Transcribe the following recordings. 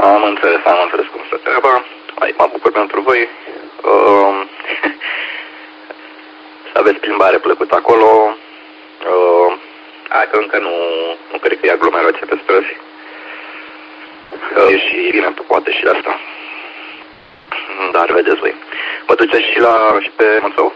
Am înțeles cum stă treaba. Hai, mă bucur pentru voi. Să aveți plimbare plăcută acolo. Hai că încă nu cred că e aglomerație pe străzi. Și bine, poate și de asta. Dar vedeți voi. Vă duceți și pe Mățău?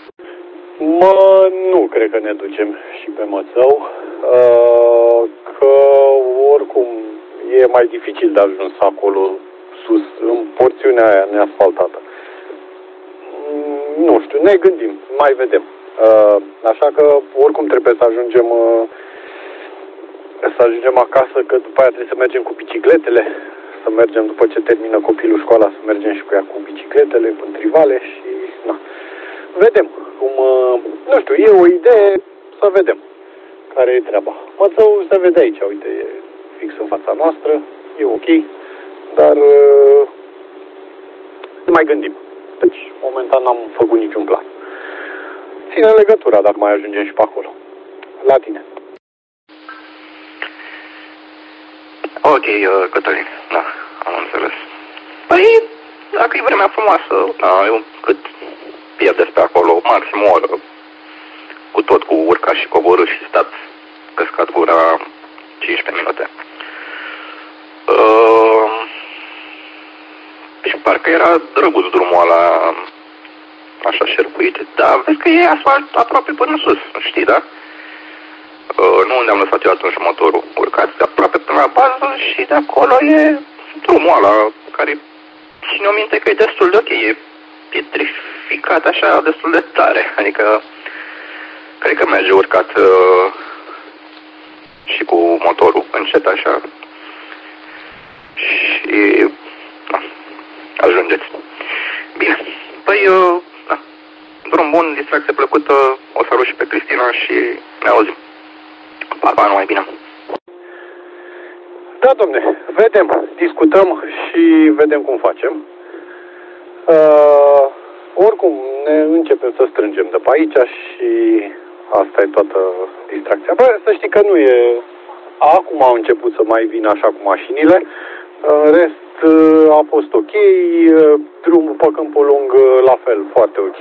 Nu cred că ne ducem și pe Mățău. Că oricum e mai dificil de ajuns acolo sus, în porțiunea aia neasfaltată. Nu știu, ne gândim, mai vedem. Așa că oricum trebuie să ajungem acasă, că după aia trebuie să mergem cu bicicletele, să mergem după ce termină copilul școala, să mergem și cu ea cu bicicletele, în trivale și na. Vedem cum, nu știu, e o idee, să vedem care e treaba. Mățău se vede aici, uite, e fix în fața noastră, e ok, dar mai gândim. Deci, momentan n-am făcut niciun plan. Ține legătura dacă mai ajungem și pe acolo. La tine. Ok, Cătălin, da, am înțeles. Păi, dacă e vremea frumoasă, da, eu cât pierdeți pe acolo, maxim o oră, cu tot, cu urca și coborâ și stat căscat gura 15 minute. Și parcă era drăguț drumul ăla, așa șerpuit, dar vezi că e asfalt aproape până sus, știi, da? Nu unde am lăsat eu atunci motorul. Urcați aproape până la bază și de acolo e drumul ăla, care ține-o minte că e destul de ok, e pietrificat așa destul de tare, adică cred că merge urcat și cu motorul încet așa și ajungeți. Bine, păi, da, drum bun, distracție plăcută, o salut și pe Cristina și ne auzim. Pa, numai bine. Da, domne, vedem, discutăm și vedem cum facem. Oricum, ne începem să strângem de pe aici și asta e toată distracția. Bă, să știi că nu e... Acum au început să mai vină așa cu mașinile. În rest a fost ok. Drumul pe Câmpul Lung la fel, foarte ok.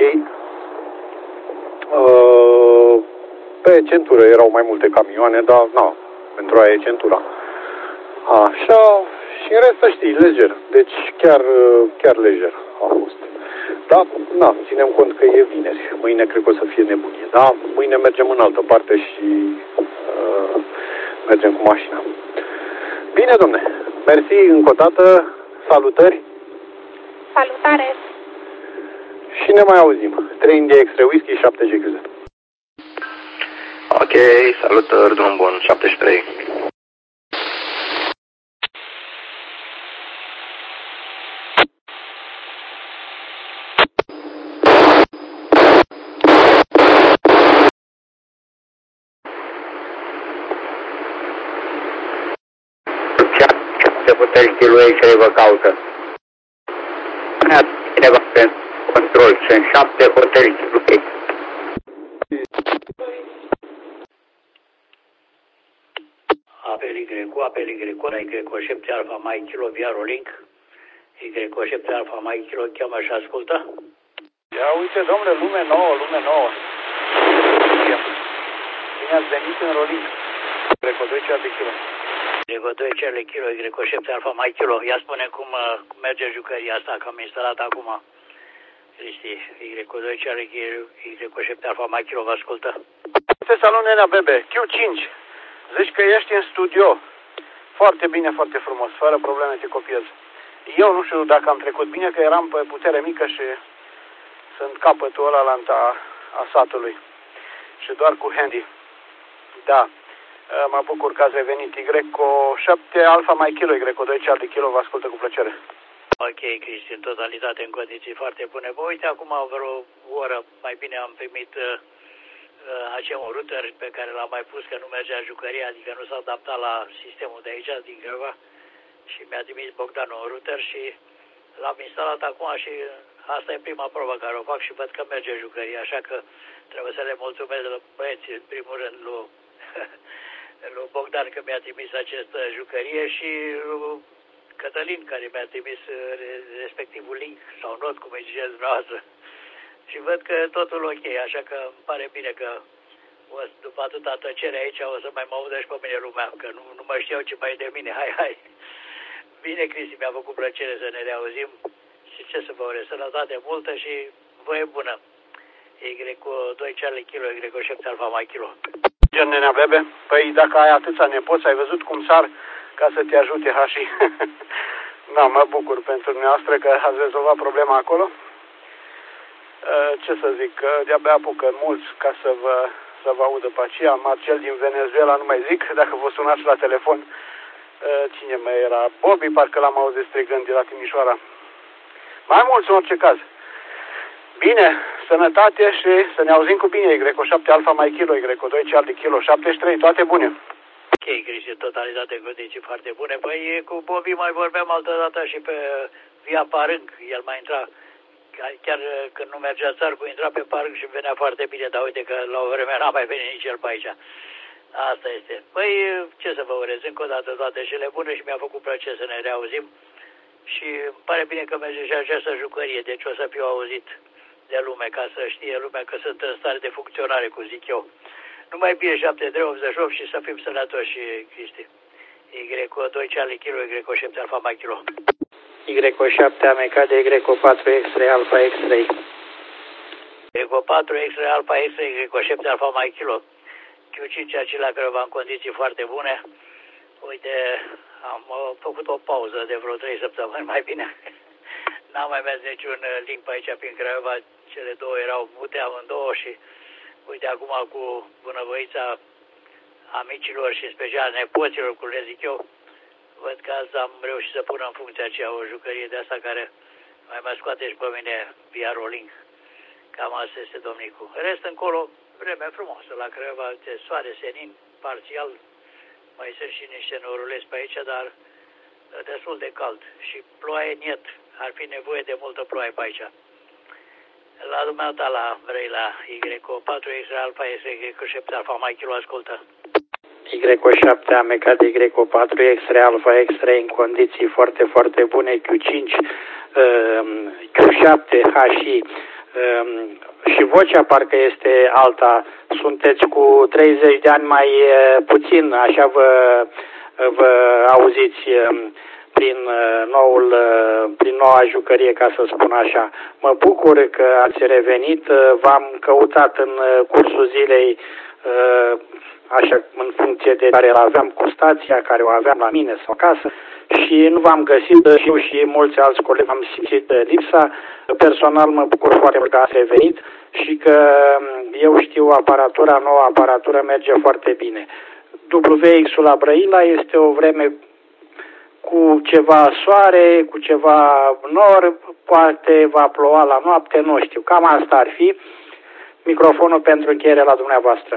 Pe centură erau mai multe camioane, dar na, pentru aia e centura. Așa, și în rest să știi, lejer. Deci chiar lejer a fost. Da, na, ținem cont că e vineri. Mâine cred că o să fie nebunie, da? Mâine mergem în altă parte și mergem cu mașina. Bine, domne. Mersi încă o dată. Salutări. Salutare. Și ne mai auzim. 3 India Extra Whisky, 7 GQZ. Ok, salutări, drum bun, 73. Ce puteți lui ce vă caută? Cineva pentru control, sunt 7 hoteli lui. Apel Y, Y, Alfa, Mai Kilo, Viaro Link, Y, Alfa, Mai Kilo, cheamă și ascultă. Ia uite, domnule, lume nouă. Bine ați venit în Rolink. Greco 2 cer de kilo. Greco 2 cer de kilo, Y, Alfa, Mai Kilo. Ia spune cum merge jucăria asta, că am instalat acum. Cristi, Y2 cer de kilo, Y, Alfa, Mai Kilo, vă ascultă. Este salon Nenea Bebe, Q5. Zici că ești în studio. Foarte bine, foarte frumos, fără probleme te copiez. Eu nu știu dacă am trecut bine, că eram pe putere mică și sunt capătul ăla a satului. Și doar cu handy. Da, mă bucur că ați revenit. Y7 Alfa Mai Kilo, Y2 cer de kilo, vă ascultă cu plăcere. Ok, Cristi, în totalitate, în condiții foarte bune. Bă, uite, acum vreo oră mai bine am primit acel router pe care l-am mai pus, că nu mergea jucăria, adică nu s-a adaptat la sistemul de aici, din Crăva, și mi-a trimis Bogdan un router și l-am instalat acum și asta e prima probă care o fac și văd că merge jucăria, așa că trebuie să le mulțumesc la băieți, în primul rând, lui Bogdan că mi-a trimis această jucărie și Cătălin, care mi-a trimis respectivul link sau not, cum îi ziceți dumneavoastră. Și văd că totul ok, așa că îmi pare bine că după atâta tăcere aici o să mai mă audă și pe mine lumea, că nu mă știau ce mai de mine. Hai. Bine, Cristi, mi-a făcut plăcere să ne reauzim și ce să vă urez, sănătate multă și voie bună. Y2 Charlie Kilo, Y7 Alfa Mike Kilo. Nenea Bebe, păi dacă ai atâția nepoți, ai văzut cum sar ca să te ajute Hașii. Da, mă bucur pentru dumneavoastră că ați rezolvat problema acolo. Ce să zic, de-abia apucă mulți ca să vă audă pe aceea. Marcel din Venezuela, nu mai zic, dacă vă sunați la telefon. Cine mai era? Bobby, parcă l-am auzit strigând de la Timișoara. Mai mulți în orice caz. Bine, sănătate și să ne auzim cu bine. Y7 Alfa Mike Kilo, Y2 Charlie Kilo, 73, toate bune. Ok, Cristi, totalitate în condiții foarte bune. Păi cu Bobby mai vorbeam altă dată și pe via Parâng. El mai intra, chiar când nu mergea țarcu, intra pe Parâng și venea foarte bine. Dar uite că la o vreme n-a mai venit nici el pe aici. Asta este. Păi ce să vă urez, încă o dată toate cele bune și mi-a făcut plăcere să ne reauzim. Și îmi pare bine că merge și această jucărie, deci o să fiu auzit de lume, ca să știe lumea că sunt în stare de funcționare, cum zic eu. Numai bine 7388 și să fim sănătoși, Cristi. Y2 Charlie Kilo, Y7 Alfa Mike Kilo. Y7 Ameca de Y4 X-Ray Alfa X-Ray. Y4 X-Ray Alfa X-Ray, Y7 Alfa Mike Kilo. Q5 acela care va în condiții foarte bune. Uite, am făcut o pauză de vreo 3 săptămâni, mai bine. N-am mai mers niciun link pe aici prin Craiova, cele două erau mute amândouă și uite acum cu bunăvoința amicilor și în special nepoților, cum le zic eu, văd că azi am reușit să pun în funcție aceea o jucărie de asta care mai scoate și pe mine via rolling. Cam asta este, domnicu. Rest încolo, vreme frumoasă la Craiova, de soare, senin, parțial, mai sunt și niște norulesi pe aici, dar destul de cald și ploaie niet. Ar fi nevoie de multă ploaie pe aici. La dumneata, la vrei, la Y4 X-Ray Alfa Y7 Alfa Mike Kilo, ascultă. Y7 Ameca de Y4 X-Ray Alfa X-Ray în condiții foarte, foarte bune. Q5, Q7, HI. Și vocea parcă este alta. Sunteți cu 30 de ani mai puțin, așa vă auziți prin noua jucărie, ca să spun așa. Mă bucur că ați revenit, v-am căutat în cursul zilei, așa, în funcție de care aveam cu stația, care o aveam la mine sau acasă, și nu v-am găsit, eu și mulți alți colegi am simțit lipsa. Personal mă bucur foarte mult că ați revenit și că eu știu noua aparatură merge foarte bine. WX-ul la Brăila este o vreme cu ceva soare, cu ceva nor, poate va ploua la noapte, nu știu. Cam asta ar fi. Microfonul pentru încheiere la dumneavoastră.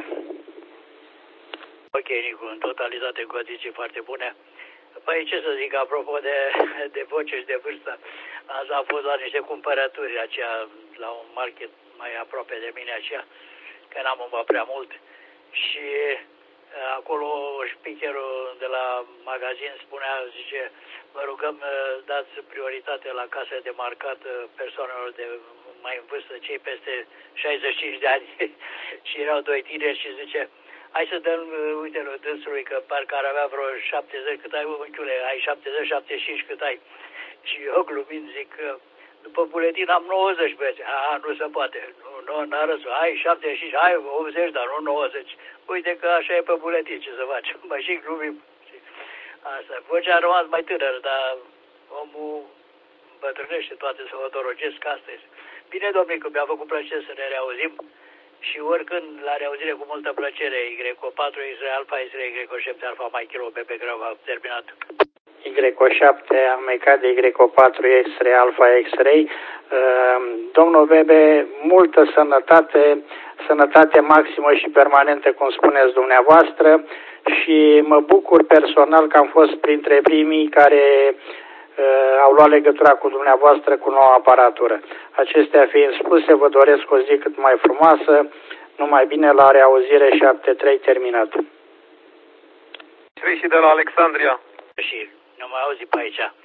Ok, Nicu, în totalitate în condiții foarte bune. Păi ce să zic, apropo de voce și de vârstă, azi am fost la niște cumpărături aceea, la un market mai aproape de mine aceea, că n-am umbat prea mult și acolo șpicherul de la magazin spunea, zice, vă rugăm dați prioritate la casă de marcat persoanelor de mai în vârstă, cei peste 65 de ani și erau doi tineri și zice, hai să dăm, uite, lui dânsului că parcă ar avea vreo 70, cât ai, unchiule, ai 70-75 cât ai. Și eu glumind zic, după buletin am 90, băieți. Nu se poate, n-a răspuns, ai 75, ai 80, dar nu 90. Uite că așa e pe buletin, ce să facem, mă și glumim. Asta, vocea a rămas mai tânără, dar omul îmbătrânește, toate să vă dorogesc, asta este. Bine, domnicu, mi-a făcut plăcere să ne reauzim. Și oricând, la reauzire cu multă plăcere, Y4 X-Ray Alfa Y7 Alfa Mike Kilo, Bebe Grava, terminat. Y7 Ameca de Y4 X-Ray Alfa X-Ray. Domnul Bebe, multă sănătate maximă și permanentă, cum spuneți dumneavoastră, și mă bucur personal că am fost printre primii care au luat legătura cu dumneavoastră cu noua aparatură. Acestea fiind spuse, vă doresc o zi cât mai frumoasă, numai bine, la reauzire. 7-3 terminat. Și de la Alexandria. Și nu mai auzi pe aici.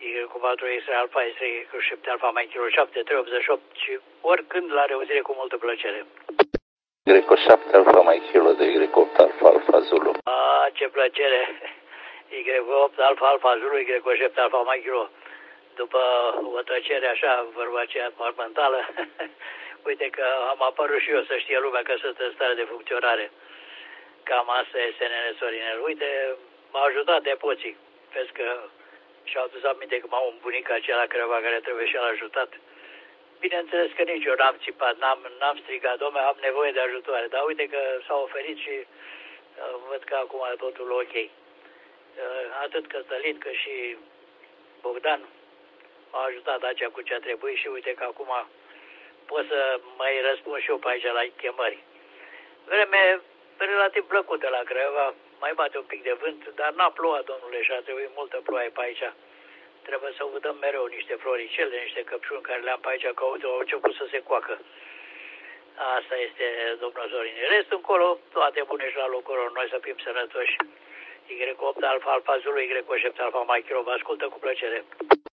Y cu 4 extra alfa este cu 7 alfa mai kilo 7388 și oricând la reauzire cu multă plăcere. Y cu 7 alfa mai kilo de Y 8 alfa alfa Zulu. Ce plăcere! Y cu 8 alfa alfa Zulu, Y cu 7 alfa mai kilo. După o tăcere așa, vorba aceea mormântală, uite că am apărut și eu, să știe lumea că sunt în stare de funcționare. Cam asta este, nene Sorinel. Uite, m-a ajutat nepoții. Vezi că și-au dus aminte că m-au un bunic acela care trebuie și-l ajutat. Bineînțeles că nici eu n-am țipat, n-am strigat, dom'le, am nevoie de ajutoare. Dar uite că s-au oferit și văd că acum e totul ok. Atât Cătălin cât și Bogdan m-au ajutat aici cu ce a trebuit și uite că acum pot să mai răspund și eu pe aici la chemări. Vreme relativ plăcută la Craiova, mai bate un pic de vânt, dar n-a plouat, domnule, și a trebuit multă ploaie pe aici. Trebuie să udăm mereu niște floricele, niște căpșuni care le-am pe aici, că au început să se coacă. Asta este, domnul Zorin. Restul încolo, toate bune și la locul lor, noi să fim sănătoși. Y8 alfa alfa Zulu, Y7 alfa mai kilo, vă ascultă cu plăcere.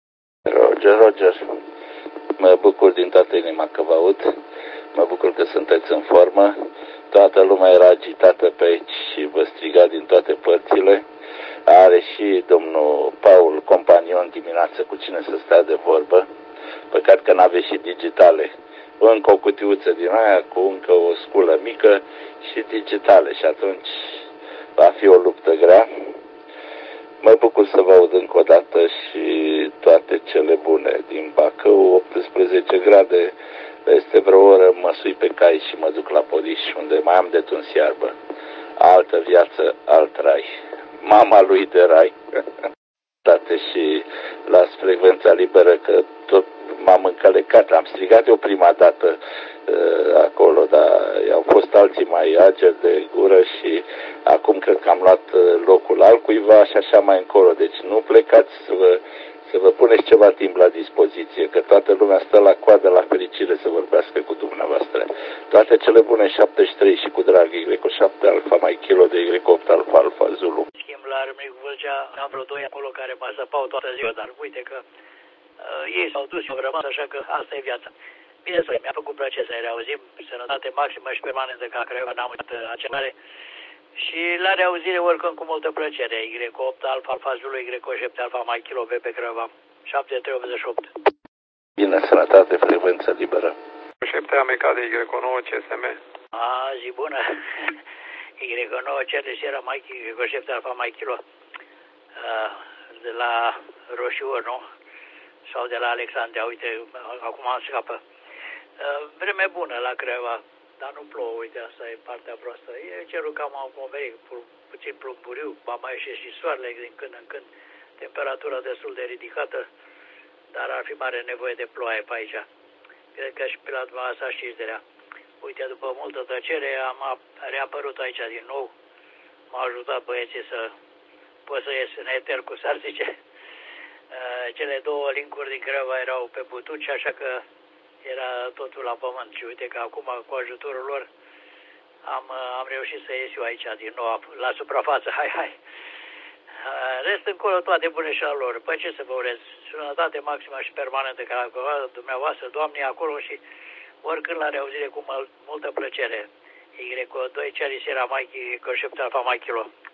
Roger, mă bucur din toată inima că vă aud, mă bucur că sunteți în formă, toată lumea era agitată pe aici și vă striga din toate părțile. Are și domnul Paul companion dimineață cu cine să stea de vorbă, păcat că n-aveți și digitale, încă o cutiuță din aia cu încă o sculă mică și digitale și atunci va fi o luptă grea. Mă bucur să vă aud încă o dată și toate cele bune. Din Bacău, 18 grade, peste vreo oră mă sui pe cai și mă duc la Podiș, unde mai am de tuns iarbă. Altă viață, alt rai. Mama lui de rai. Date și la frecvența liberă, că tot m-am încălecat. Am strigat eu prima dată acolo, dar au fost alții mai ageri de gură și acum cred că am luat locul altcuiva și așa mai încolo. Deci nu plecați să vă puneți ceva timp la dispoziție, că toată lumea stă la coadă la fericire să vorbească cu dumneavoastră. Toate cele bune, 73 și cu drag, Y7 alfa mai kilo de Y8 alfa alfa Zulu. Schimb la Râmnicu Vâlcea, am vreo 2 acolo care mă săpau toată ziua, dar uite că ei s-au dus și au rămas, așa că asta e viața. Bine, să mi-a făcut plăcere să ne reauzim, sănătate maximă și permanentă ca Craiova, n-am uitat acelare. Și la reauzire oricând cu multă plăcere, Y8 alfa alfa Zulu, Y7 alfa mai kilo, BP Craiova, 7388. Bine, sănătate, frecvență liberă. 7 ameca de Y9 CSM. Zi bună. Y9 Cerdeș era mai Y7 alfa mai kilo. De la Roșior, nu? Sau de la Alexandria, uite, acum am scapă. Vreme bună la Craiova, dar nu plouă, uite, asta e partea proastă. E cerul cam acoperit, puțin plumburiu, va mai ieși și soarele din când în când, temperatura destul de ridicată, dar ar fi mare nevoie de ploaie pe aici. Cred că și pe la dumneavoastră știți de rea. Uite, după multă tăcere am reapărut aici din nou, m-au ajutat băieții să pot să ies în eter, cu s-ar zice. Cele două linkuri din Craiova erau pe butuci, așa că era totul la pământ și uite că acum cu ajutorul lor am reușit să ies eu aici din nou la suprafață. Hai! Rest încolo toate bune și al lor. Păi ce să vă urez? Sănătate maximă și permanentă ca dumneavoastră, Doamne, acolo și oricând la reauzire cu multă plăcere. Y2 Charlie Sierra Mike, Coșepta Alfa Mike Kilo.